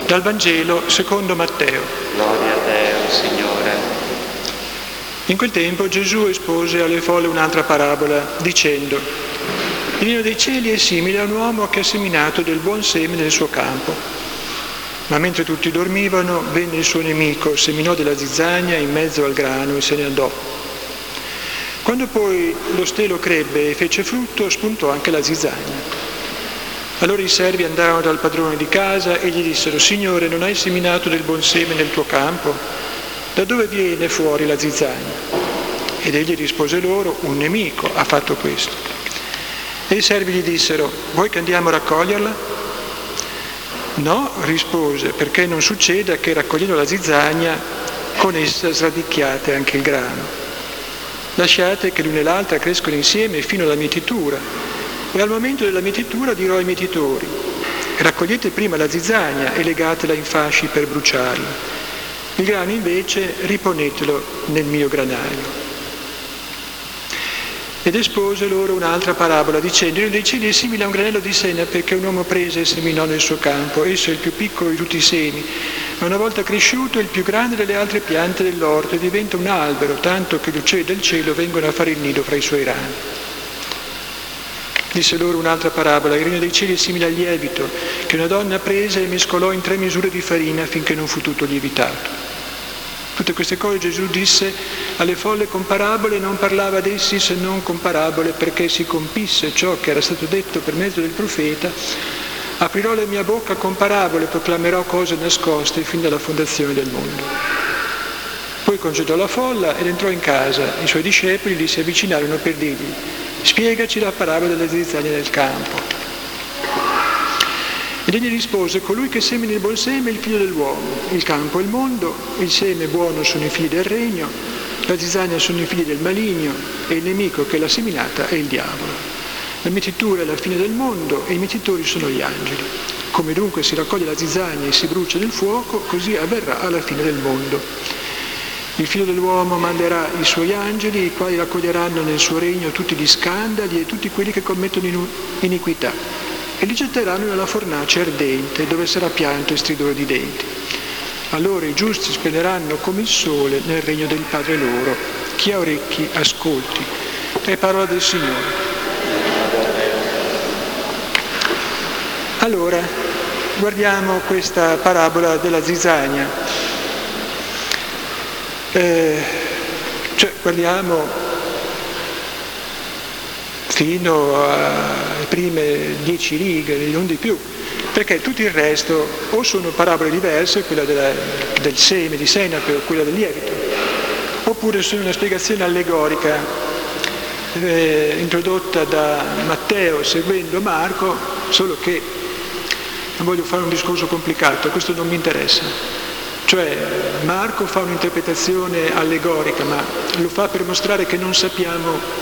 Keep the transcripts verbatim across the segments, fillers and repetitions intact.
Dal Vangelo secondo Matteo. Gloria a te, o Signore. In quel tempo Gesù espose alle folle un'altra parabola, dicendo: il regno dei cieli è simile a un uomo che ha seminato del buon seme nel suo campo. Ma mentre tutti dormivano, venne il suo nemico, seminò della zizzania in mezzo al grano e se ne andò. Quando poi lo stelo crebbe e fece frutto, spuntò anche la zizzania. Allora i servi andarono dal padrone di casa e gli dissero: Signore, non hai seminato del buon seme nel tuo campo? Da dove viene fuori la zizzania? Ed egli rispose loro: un nemico ha fatto questo. E i servi gli dissero: vuoi che andiamo a raccoglierla? No, rispose, perché non succeda che raccogliendo la zizzania con essa sradicchiate anche il grano. Lasciate che l'una e l'altra crescono insieme fino alla mietitura. E al momento della mietitura dirò ai mietitori: raccogliete prima la zizzania e legatela in fasci per bruciarla. Il grano invece riponetelo nel mio granaio. Ed espose loro un'altra parabola, dicendo: il regno dei cieli è simile a un granello di senape che un uomo prese e seminò nel suo campo. Esso è il più piccolo di tutti i semi, ma una volta cresciuto è il più grande delle altre piante dell'orto e diventa un albero, tanto che gli uccelli del cielo vengono a fare il nido fra i suoi rami. Disse loro un'altra parabola: il regno dei cieli è simile al lievito che una donna prese e mescolò in tre misure di farina finché non fu tutto lievitato. Tutte queste cose Gesù disse alle folle con parabole, e non parlava ad essi se non con parabole, perché si compisse ciò che era stato detto per mezzo del profeta: aprirò la mia bocca con parabole, proclamerò cose nascoste fin dalla fondazione del mondo. Poi congedò la folla ed entrò in casa. I suoi discepoli gli si avvicinarono per dirgli: spiegaci la parabola delle zizzanie nel campo. Ed egli rispose: colui che semina il buon seme è il figlio dell'uomo, il campo è il mondo, il seme buono sono i figli del regno, la zizzania sono i figli del maligno e il nemico che l'ha seminata è il diavolo. La mietitura è la fine del mondo e i mietitori sono gli angeli. Come dunque si raccoglie la zizzania e si brucia nel fuoco, così avverrà alla fine del mondo. Il figlio dell'uomo manderà i suoi angeli, i quali raccoglieranno nel suo regno tutti gli scandali e tutti quelli che commettono iniquità, e li getteranno nella fornace ardente, dove sarà pianto e stridore di denti. Allora i giusti splenderanno come il sole nel regno del Padre loro. Chi ha orecchi ascolti. È parola del Signore. Allora, guardiamo questa parabola della zizzania. Eh, cioè, guardiamo fino alle prime dieci righe, non di più, perché tutto il resto o sono parabole diverse, quella della, del seme di senape o quella del lievito, oppure sono una spiegazione allegorica eh, introdotta da Matteo seguendo Marco, solo che non voglio fare un discorso complicato, questo non mi interessa. Cioè Marco fa un'interpretazione allegorica, ma lo fa per mostrare che non sappiamo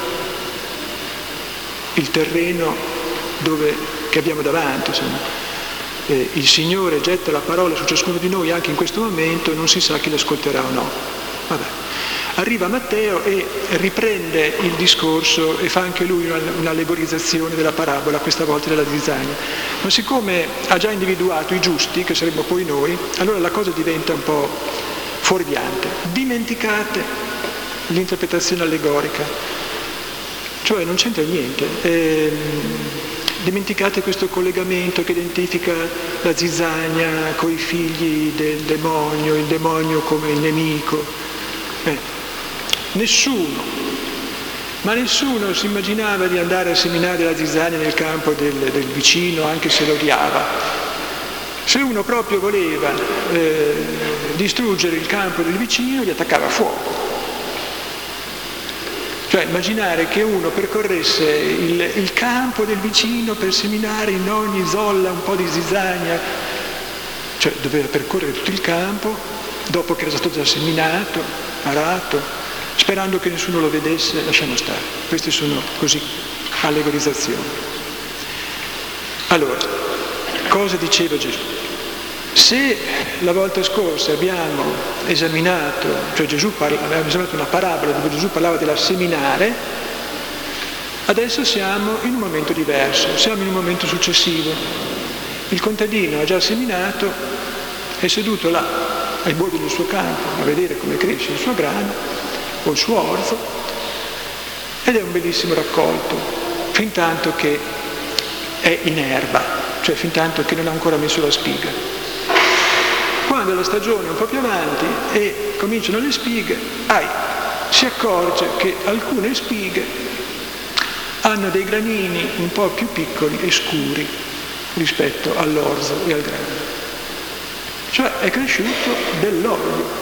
il terreno dove, che abbiamo davanti. Insomma. Eh, il Signore getta la parola su ciascuno di noi anche in questo momento e non si sa chi l'ascolterà o no. Vabbè. Arriva Matteo e riprende il discorso e fa anche lui una, un'allegorizzazione della parabola, questa volta della zizzania. Ma siccome ha già individuato i giusti, che saremmo poi noi, allora la cosa diventa un po' fuorviante. Dimenticate l'interpretazione allegorica. Cioè non c'entra niente, eh, dimenticate questo collegamento che identifica la zizzania con i figli del demonio, il demonio come il nemico. Eh, nessuno, ma nessuno si immaginava di andare a seminare la zizzania nel campo del, del vicino, anche se lo odiava. Se uno proprio voleva eh, distruggere il campo del vicino, gli attaccava fuoco. Cioè immaginare che uno percorresse il, il campo del vicino per seminare in ogni zolla un po' di zizzania, cioè doveva percorrere tutto il campo dopo che era stato già seminato, arato, sperando che nessuno lo vedesse. Lasciamo stare, queste sono così allegorizzazioni. Allora, cosa diceva Gesù? Se la volta scorsa abbiamo esaminato, cioè Gesù parla, abbiamo esaminato una parabola dove Gesù parlava della seminare, adesso siamo in un momento diverso, siamo in un momento successivo. Il contadino ha già seminato è seduto là ai bordi del suo campo a vedere come cresce il suo grano o il suo orzo, ed è un bellissimo raccolto, fin tanto che è in erba, cioè fin tanto che non ha ancora messo la spiga. Quando la stagione è un po' più avanti e cominciano le spighe, ai, si accorge che alcune spighe hanno dei granini un po' più piccoli e scuri rispetto all'orzo e al grano. Cioè è cresciuto dell'olio.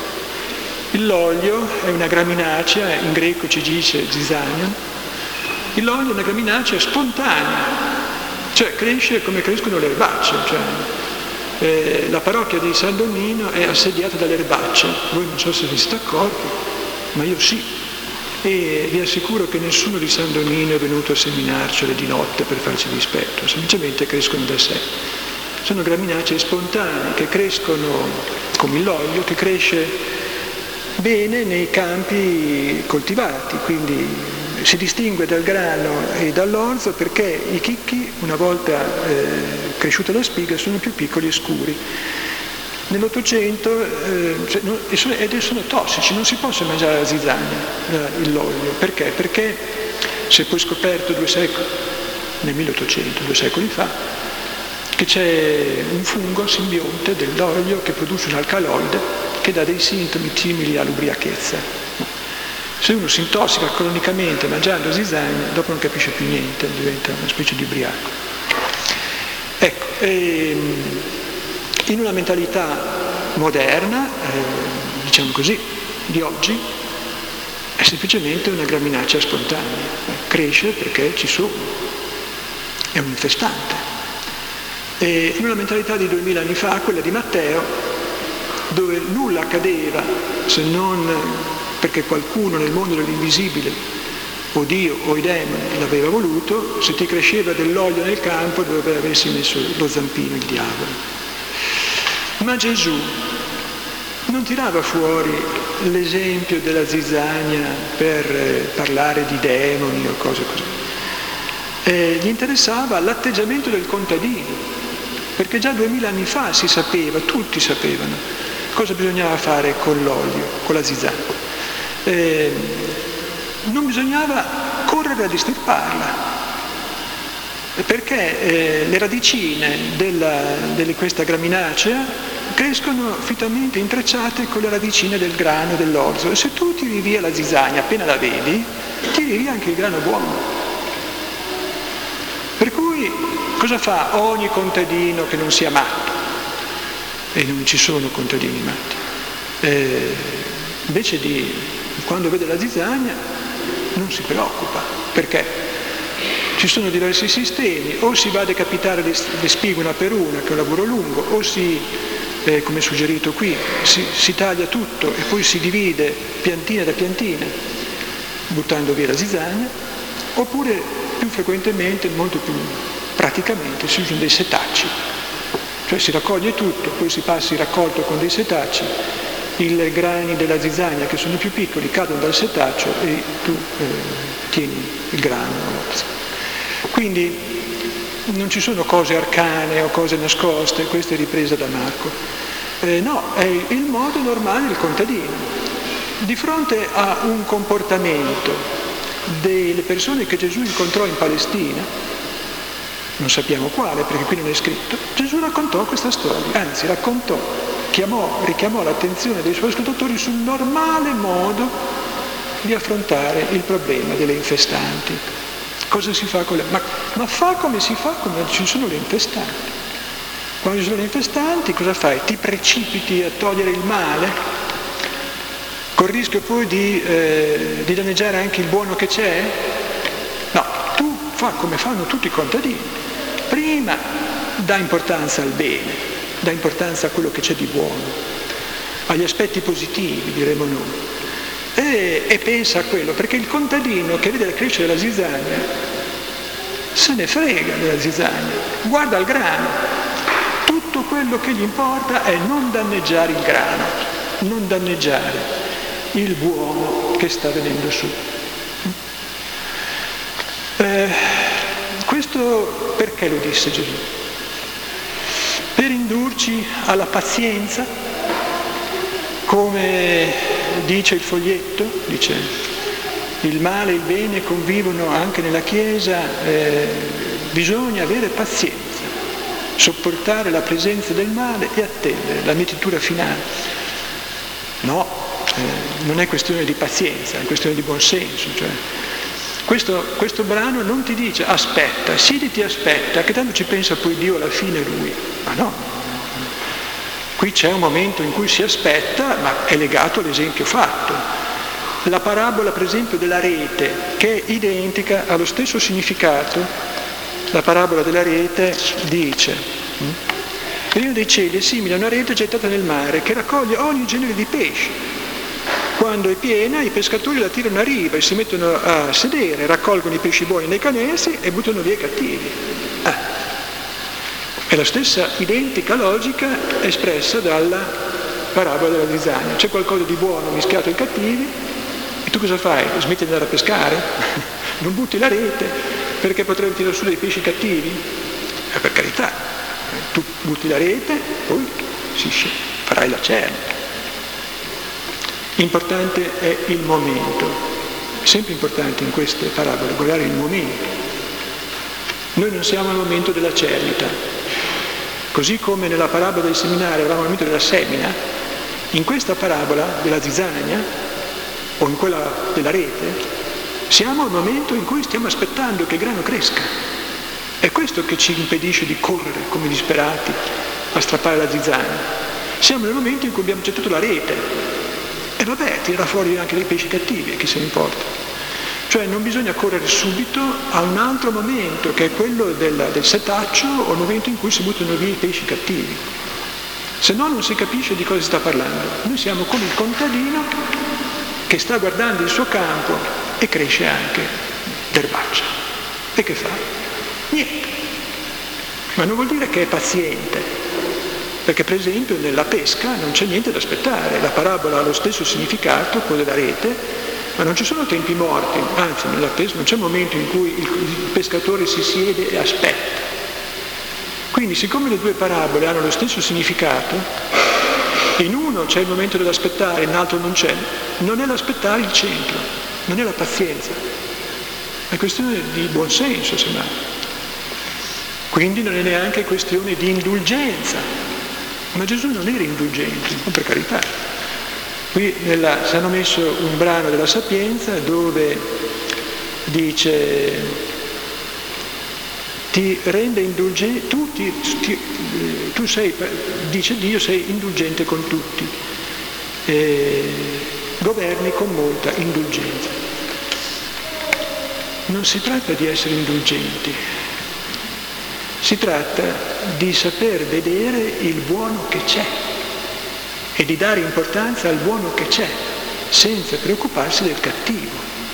L'olio è una graminacea, in greco ci dice zizanion. L'olio è una graminacea spontanea, cioè cresce come crescono le erbacce. Cioè, eh, la parrocchia di San Donnino è assediata dalle erbacce, voi non so se vi siete accorti, ma io sì. E vi assicuro che nessuno di San Donnino è venuto a seminarcele di notte per farci dispetto, semplicemente crescono da sé. Sono graminacee spontanee che crescono come l'olio, che cresce bene nei campi coltivati, quindi si distingue dal grano e dall'orzo perché i chicchi, una volta eh, cresciuta la spiga, sono più piccoli e scuri. Nell'Ottocento eh, cioè, no, e sono, ed sono tossici, non si possono mangiare la zizzania, l'olio. Perché? Perché si è poi scoperto due secoli, nel milleottocento, due secoli fa, che c'è un fungo simbionte dell'olio che produce un alcaloide che dà dei sintomi simili all'ubriachezza. Se uno si intossica cronicamente mangiando zizzania, dopo non capisce più niente, diventa una specie di ubriaco. Ecco, ehm, in una mentalità moderna, eh, diciamo così, di oggi, è semplicemente una graminacea spontanea, cresce perché ci sono, è un infestante. E in una mentalità di duemila anni fa, quella di Matteo, dove nulla accadeva se non perché qualcuno nel mondo dell'invisibile, o Dio o i demoni, l'aveva voluto, se ti cresceva dell'olio nel campo dove avessi messo lo zampino, il diavolo. Ma Gesù non tirava fuori l'esempio della zizzania per eh, parlare di demoni o cose così. Eh, gli interessava l'atteggiamento del contadino, perché già duemila anni fa si sapeva, tutti sapevano, cosa bisognava fare con l'olio, con la zizzania. Eh, non bisognava correre a distirparla, perché eh, le radicine della, di questa graminacea crescono fittamente intrecciate con le radicine del grano e dell'orzo, e se tu tiri via la zizzania appena la vedi, tiri via anche il grano buono. Per cui cosa fa ogni contadino che non sia matto? E non ci sono contadini matti. Eh, invece di, quando vede la zizzania, non si preoccupa. Perché? Ci sono diversi sistemi, o si va a decapitare le, le spighe una per una, che è un lavoro lungo, o si, eh, come suggerito qui, si, si taglia tutto e poi si divide piantina da piantina, buttando via la zizzania, oppure più frequentemente, molto più praticamente, si usano dei setacci, cioè si raccoglie tutto, poi si passa il raccolto con dei setacci, i grani della zizzania che sono più piccoli cadono dal setaccio e tu eh, tieni il grano. Quindi non ci sono cose arcane o cose nascoste, questa è ripresa da Marco. Eh, no, è il modo normale del contadino. Di fronte a un comportamento delle persone che Gesù incontrò in Palestina, non sappiamo quale perché qui non è scritto, Gesù raccontò questa storia, anzi raccontò, chiamò, richiamò l'attenzione dei suoi ascoltatori sul normale modo di affrontare il problema delle infestanti. Cosa si fa con le... Ma, ma fa come si fa quando ci sono le infestanti. Quando ci sono le infestanti cosa fai? Ti precipiti a togliere il male, col rischio poi di, eh, di danneggiare anche il buono che c'è? No, tu fa come fanno tutti i contadini. Prima dà importanza al bene, dà importanza a quello che c'è di buono, agli aspetti positivi, diremo noi. E, e pensa a quello, perché il contadino che vede crescere la zizzania se ne frega della zizzania, guarda il grano, tutto quello che gli importa è non danneggiare il grano, non danneggiare il buono che sta venendo su. Eh, questo perché lo disse Gesù? per indurci alla pazienza, come dice il foglietto, dice il male e il bene convivono anche nella Chiesa, eh, bisogna avere pazienza, sopportare la presenza del male e attendere la mietitura finale. No, eh, non è questione di pazienza, è questione di buonsenso. Cioè, questo, questo brano non ti dice aspetta, siediti, aspetta, che tanto ci pensa poi Dio alla fine lui. Ma no, qui c'è un momento in cui si aspetta, ma è legato all'esempio fatto. La parabola, per esempio, della rete, che è identica, ha lo stesso significato. La parabola della rete dice: il regno dei cieli è simile a una rete gettata nel mare che raccoglie ogni genere di pesci. Quando è piena, i pescatori la tirano a riva e si mettono a sedere, raccolgono i pesci buoni nei canestri e buttano via i cattivi. Ah. È la stessa identica logica espressa dalla parabola della zizzania. C'è qualcosa di buono mischiato ai cattivi e tu cosa fai? Smetti di andare a pescare? Non butti la rete perché potrebbe tirare su dei pesci cattivi? Eh, per carità, tu butti la rete, poi si sc- farai la cerna. Importante è il momento, è sempre importante in queste parabole guardare il momento. Noi non siamo al momento della cernita, così come nella parabola del seminario eravamo al momento della semina, in questa parabola della zizzania o in quella della rete siamo al momento in cui stiamo aspettando che il grano cresca. È questo che ci impedisce di correre come disperati a strappare la zizzania. Siamo nel momento in cui abbiamo gettato la rete. E vabbè, tirerà fuori anche dei pesci cattivi, chi se ne importa. Cioè non bisogna correre subito a un altro momento, che è quello del, del setaccio o il momento in cui si buttano via i pesci cattivi. Se no non si capisce di cosa si sta parlando. Noi siamo come il contadino che sta guardando il suo campo e cresce anche l'erbaccia. E che fa? Niente. Ma non vuol dire che è paziente. Perché per esempio nella pesca non c'è niente da aspettare, la parabola ha lo stesso significato, quello della rete, ma non ci sono tempi morti, anzi nella pesca non c'è un momento in cui il pescatore si siede e aspetta. Quindi siccome le due parabole hanno lo stesso significato, in uno c'è il momento dell'aspettare, in l'altro non c'è, non è l'aspettare il centro, non è la pazienza, è questione di buonsenso semmai. Quindi non è neanche questione di indulgenza. Ma Gesù non era indulgente, per carità. Qui nella, si hanno messo un brano della Sapienza dove dice ti rende indulgente, tu, ti, ti, tu sei, dice Dio, sei indulgente con tutti, e governi con molta indulgenza. Non si tratta di essere indulgenti. Si tratta di saper vedere il buono che c'è e di dare importanza al buono che c'è, senza preoccuparsi del cattivo.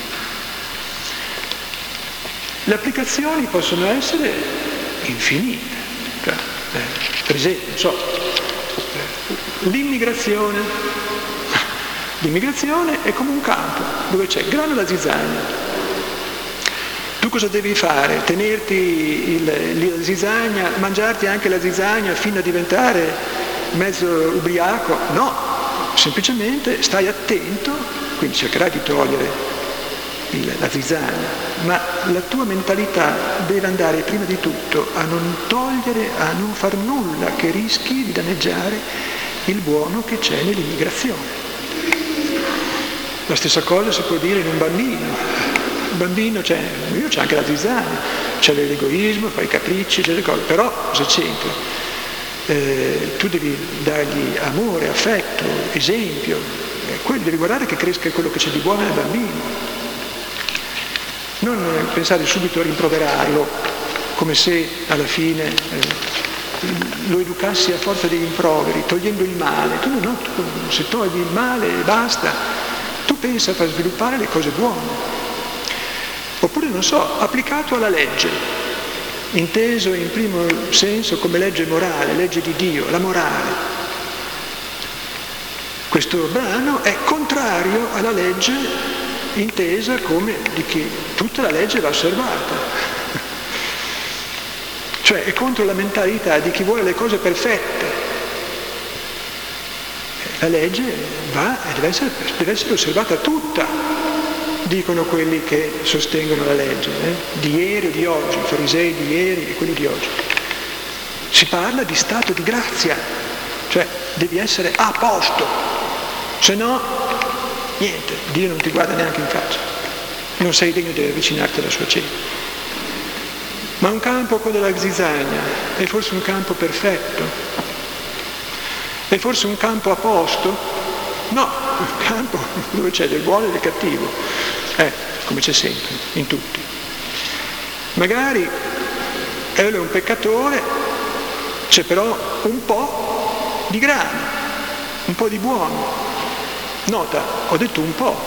Le applicazioni possono essere infinite. Cioè, eh, per esempio, non so, l'immigrazione. L'immigrazione è come un campo dove c'è grano da zizzania. Tu cosa devi fare? Tenerti il, la zizzania, mangiarti anche la zizzania fino a diventare mezzo ubriaco? No, semplicemente stai attento, quindi cercherai di togliere il, la zizzania, ma la tua mentalità deve andare prima di tutto a non togliere, a non far nulla che rischi di danneggiare il buono che c'è nell'immigrazione. La stessa cosa si può dire in un bambino. Il bambino c'è, io c'è anche la zizzania, c'è l'egoismo, fa i capricci, c'è le cose, però cosa c'entra? Eh, tu devi dargli amore, affetto, esempio, eh, devi guardare che cresca quello che c'è di buono nel bambino. Non pensare subito a rimproverarlo, come se alla fine eh, lo educassi a forza di rimproveri, togliendo il male. Tu no, tu, se togli il male basta, tu pensa a far sviluppare le cose buone. Oppure, non so, applicato alla legge, inteso in primo senso come legge morale, legge di Dio, la morale. Questo brano è contrario alla legge intesa come di che tutta la legge va osservata. Cioè è contro la mentalità di chi vuole le cose perfette. La legge va e deve essere, deve essere osservata tutta, dicono quelli che sostengono la legge, eh? di ieri o di oggi, i farisei di ieri e quelli di oggi. Si parla di stato di grazia, cioè devi essere a posto, se no niente, Dio non ti guarda neanche in faccia, non sei degno di avvicinarti alla sua cena. Ma un campo come la zizzania è forse un campo perfetto? È forse un campo a posto? No, un campo dove c'è del buono e del cattivo, eh, come c'è sempre, in tutti. Magari Elio è un peccatore, c'è però un po' di grano, un po' di buono. Nota, ho detto un po'.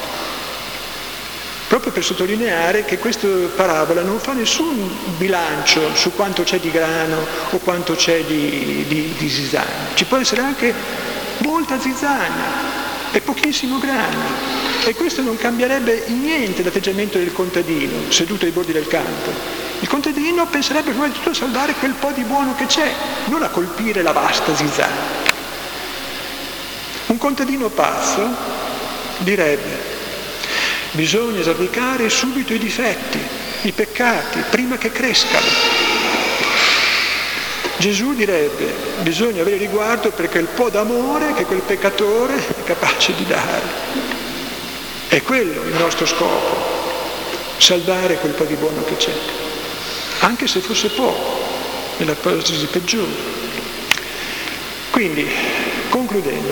Proprio per sottolineare che questa parabola non fa nessun bilancio su quanto c'è di grano o quanto c'è di, di, di zizzania. Ci può essere anche molta zizzania e pochissimo grano. E questo non cambierebbe in niente l'atteggiamento del contadino seduto ai bordi del campo. Il contadino penserebbe prima di tutto a salvare quel po' di buono che c'è, non a colpire la vasta zizzania. Un contadino pazzo direbbe: bisogna sradicare subito i difetti, i peccati, prima che crescano. Gesù direbbe: bisogna avere riguardo per quel po' d'amore che quel peccatore è capace di dare. È quello il nostro scopo, salvare quel po' di buono che c'è, anche se fosse poco, nella ipotesi peggiore. Quindi, concludendo,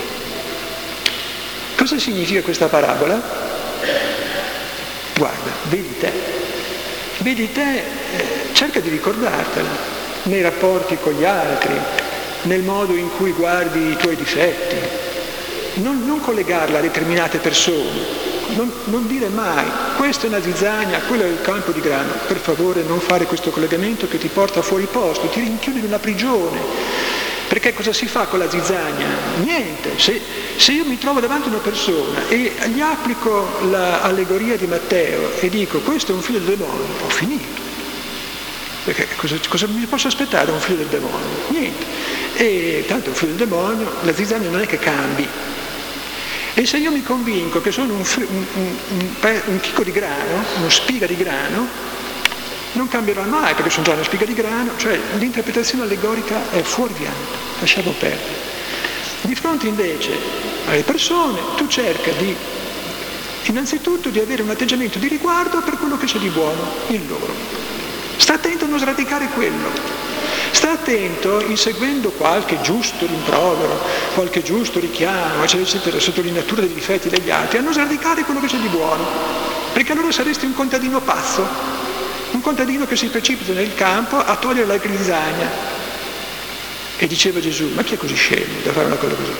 cosa significa questa parabola? Guarda, vedi te, vedi te, eh, cerca di ricordartela nei rapporti con gli altri, nel modo in cui guardi i tuoi difetti, non, non collegarla a determinate persone, non, non dire mai questa è una zizzania, quello è il campo di grano. Per favore non fare questo collegamento che ti porta fuori posto, ti rinchiudi in una prigione. Perché cosa si fa con la zizzania? Niente. Se, se io mi trovo davanti a una persona e gli applico l'allegoria di Matteo e dico questo è un figlio del demonio, ho finito. Perché cosa, cosa mi posso aspettare da un figlio del demonio? Niente. E tanto un figlio del demonio, la zizzania non è che cambi. E se io mi convinco che sono un, un, un, un, un chicco di grano, uno spiga di grano, non cambierà mai perché sono già una spiga di grano, cioè l'interpretazione allegorica è fuorviante, lasciamo perdere. Di fronte invece alle persone tu cerca di, innanzitutto di avere un atteggiamento di riguardo per quello che c'è di buono in loro. Sta attento a non sradicare quello, sta attento, inseguendo qualche giusto rimprovero, qualche giusto richiamo, eccetera, eccetera, sottolineatura dei difetti degli altri, a non sradicare quello che c'è di buono, perché allora saresti un contadino pazzo. Un contadino che si precipita nel campo a togliere la zizzania. E diceva Gesù, ma chi è così scemo da fare una cosa così?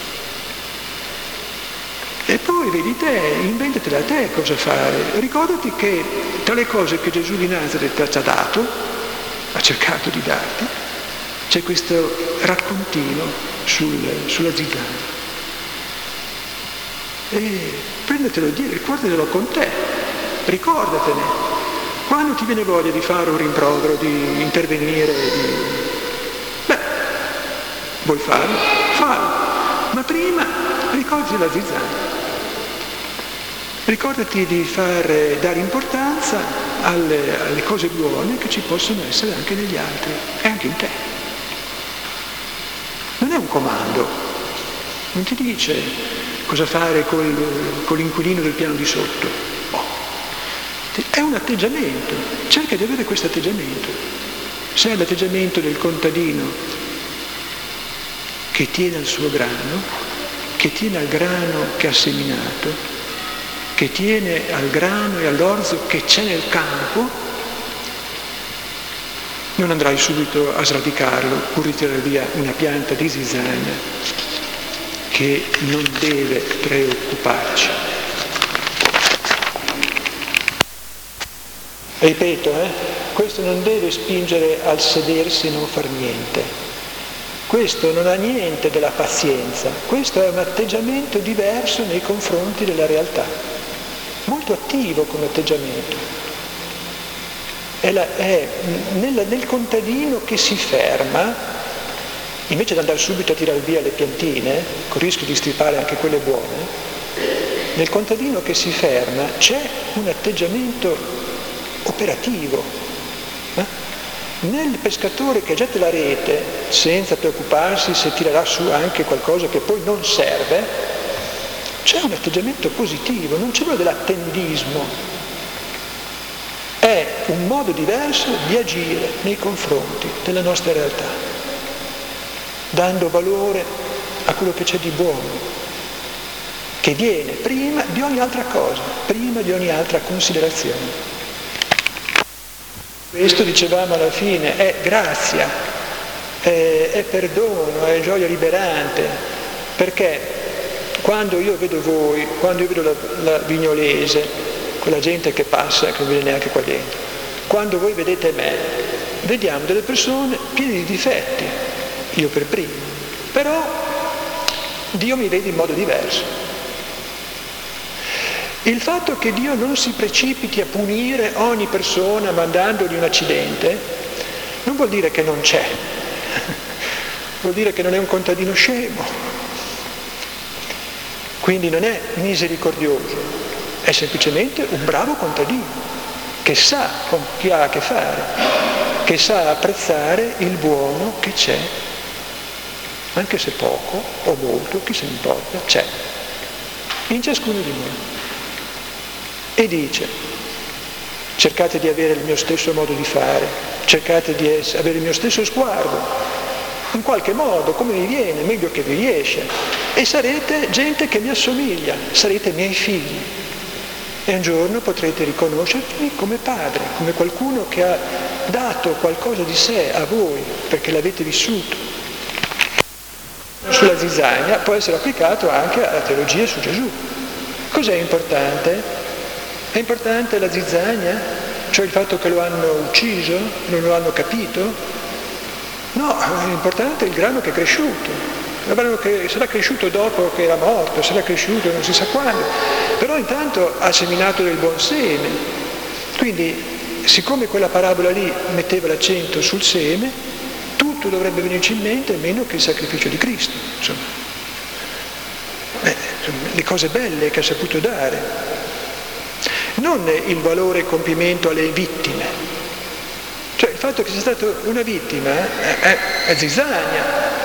E poi vedi te, inventatela te cosa fare. Ricordati che tra le cose che Gesù di Nazareth ti ha dato, ha cercato di darti, c'è questo raccontino sul, sulla zizzania. E prendetelo a dire, ricordatelo con te, ricordatene. Quando ti viene voglia di fare un rimprovero, di intervenire, di... beh, vuoi farlo? Fallo. Ma prima ricordati la zizzania. Ricordati di far dare importanza alle, alle cose buone che ci possono essere anche negli altri e anche in te. Non è un comando, non ti dice cosa fare col, con l'inquilino del piano di sotto. È un atteggiamento, cerca di avere questo atteggiamento. Se è l'atteggiamento del contadino che tiene al suo grano, che tiene al grano che ha seminato, che tiene al grano e all'orzo che c'è nel campo, non andrai subito a sradicarlo pur di tirare via una pianta di zizzania che non deve preoccuparci. Ripeto, eh, questo non deve spingere al sedersi e non far niente. Questo non ha niente della pazienza, questo è un atteggiamento diverso nei confronti della realtà, molto attivo come atteggiamento. è, la, è nel, nel contadino che si ferma, invece di andare subito a tirare via le piantine, con il rischio di stripare anche quelle buone, nel contadino che si ferma c'è un atteggiamento operativo. Eh? Nel pescatore che getta la rete senza preoccuparsi se tirerà su anche qualcosa che poi non serve, c'è un atteggiamento positivo, non c'è quello dell'attendismo. È un modo diverso di agire nei confronti della nostra realtà, dando valore a quello che c'è di buono, che viene prima di ogni altra cosa, prima di ogni altra considerazione. Questo, dicevamo alla fine, è grazia, è, è perdono, è gioia liberante, perché quando io vedo voi, quando io vedo la, la Vignolese, quella gente che passa, che non viene neanche qua dentro, quando voi vedete me, vediamo delle persone piene di difetti, io per primo, però Dio mi vede in modo diverso. Il fatto che Dio non si precipiti a punire ogni persona mandandogli un accidente non vuol dire che non c'è, vuol dire che non è un contadino scemo, quindi non è misericordioso, è semplicemente un bravo contadino che sa con chi ha a che fare, che sa apprezzare il buono che c'è, anche se poco o molto, chi se ne importa, c'è in ciascuno di noi. E dice, cercate di avere il mio stesso modo di fare, cercate di essere, avere il mio stesso sguardo, in qualche modo, come vi viene, meglio che vi riesce, e sarete gente che mi assomiglia, sarete miei figli. E un giorno potrete riconoscermi come padre, come qualcuno che ha dato qualcosa di sé a voi, perché l'avete vissuto. Sulla zizzania può essere applicato anche alla teologia su Gesù. Cos'è importante? È importante la zizzania? Cioè il fatto che lo hanno ucciso? Non lo hanno capito? No, è importante il grano che è cresciuto. Il grano che sarà cresciuto dopo che era morto, sarà cresciuto non si sa quando, però intanto ha seminato del buon seme. Quindi, siccome quella parabola lì metteva l'accento sul seme, tutto dovrebbe venirci in mente meno che il sacrificio di Cristo. Insomma, eh, le cose belle che ha saputo dare. Non il valore e il compimento alle vittime, cioè il fatto che sia stata una vittima è, è, è zizzania,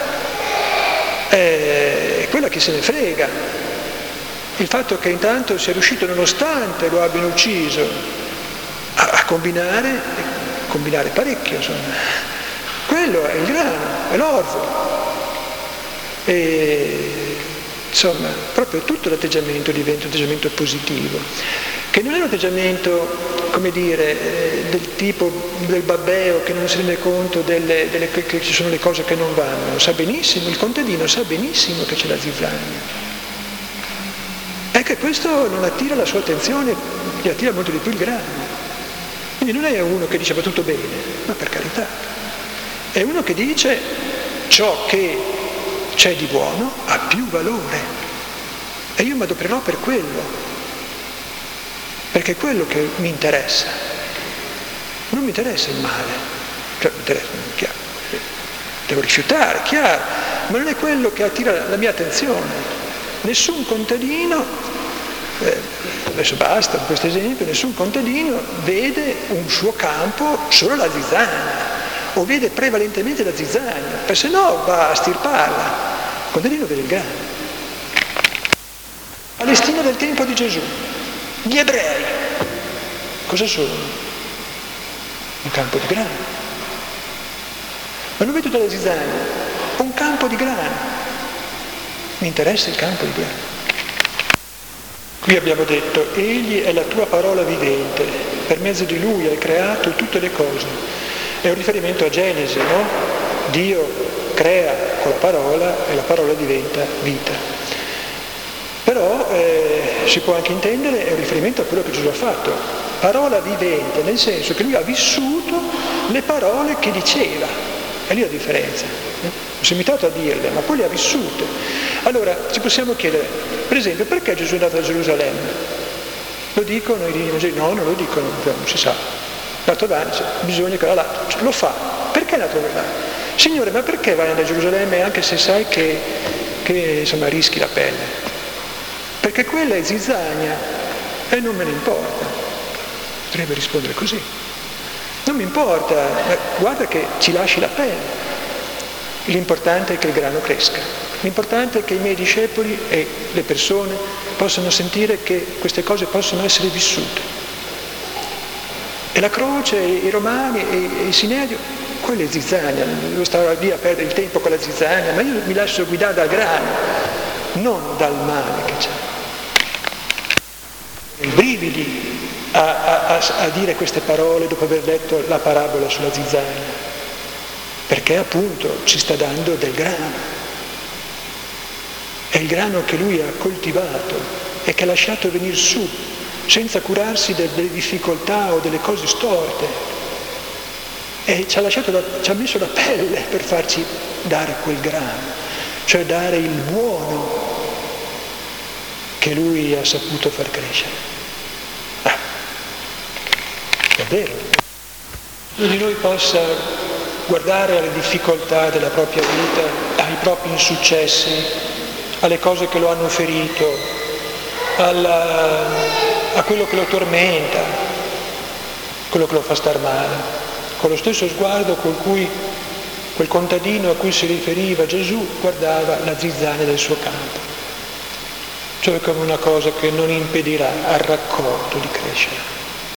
è quella che se ne frega. Il fatto che intanto sia riuscito, nonostante lo abbiano ucciso, a, a combinare, combinare parecchio, insomma, quello è il grano, è l'orzo. E insomma, proprio tutto l'atteggiamento diventa un atteggiamento positivo. Che non è un atteggiamento, come dire, del tipo del babbeo che non si rende conto delle, delle, che ci sono le cose che non vanno. Sa benissimo, il contadino sa benissimo che c'è la zizzania. È che questo non attira la sua attenzione, gli attira molto di più il grano. Quindi non è uno che dice va tutto bene, ma per carità. È uno che dice ciò che c'è di buono ha più valore e io mi adopererò per quello. Perché è quello che mi interessa, non mi interessa il male, cioè mi interessa, chiaro, devo rifiutare, chiaro, ma non è quello che attira la mia attenzione. Nessun contadino, eh, adesso basta con questo esempio, nessun contadino vede un suo campo solo la zizzania, o vede prevalentemente la zizzania, perché se no va a stirparla. Il contadino vede il grano. Palestina del tempo di Gesù. Gli ebrei, cosa sono? Un campo di grano. Ma non vedo della zizzania, un campo di grano. Mi interessa il campo di grano. Qui abbiamo detto, egli è la tua parola vivente, per mezzo di lui hai creato tutte le cose. È un riferimento a Genesi, no? Dio crea con la parola e la parola diventa vita. Però eh, si può anche intendere, è un riferimento a quello che Gesù ha fatto, parola vivente, nel senso che lui ha vissuto le parole che diceva, è lì la differenza, eh? si è limitato a dirle, ma poi le ha vissute. Allora ci possiamo chiedere, per esempio, perché Gesù è andato a Gerusalemme? Lo dicono i Vangeli? No, non lo dicono, non si sa. L'altro va, dice, bisogna che la lavi. Cioè, lo fa. Perché la trovi là? Signore, ma perché vai a Gerusalemme anche se sai che, che insomma, rischi la pelle? Perché quella è zizzania e non me ne importa. Potrebbe rispondere così. Non mi importa, ma guarda che ci lasci la pelle. L'importante è che il grano cresca. L'importante è che i miei discepoli e le persone possano sentire che queste cose possono essere vissute. E la croce, i romani e il Sinedio, quella è zizzania, devo stare lì a perdere il tempo con la zizzania, ma io mi lascio guidare dal grano, non dal male che c'è. I brividi a, a, a dire queste parole dopo aver letto la parabola sulla zizzania, perché appunto ci sta dando del grano. È il grano che lui ha coltivato e che ha lasciato venire su, senza curarsi delle difficoltà o delle cose storte. E ci ha, lasciato la, ci ha messo la pelle per farci dare quel grano, cioè dare il buono che lui ha saputo far crescere. Ah, è vero. Ognuno di noi possa guardare alle difficoltà della propria vita, ai propri insuccessi, alle cose che lo hanno ferito, alla, a quello che lo tormenta, quello che lo fa star male, con lo stesso sguardo con cui quel contadino a cui si riferiva Gesù guardava la zizzania del suo campo, cioè come una cosa che non impedirà al raccolto di crescere.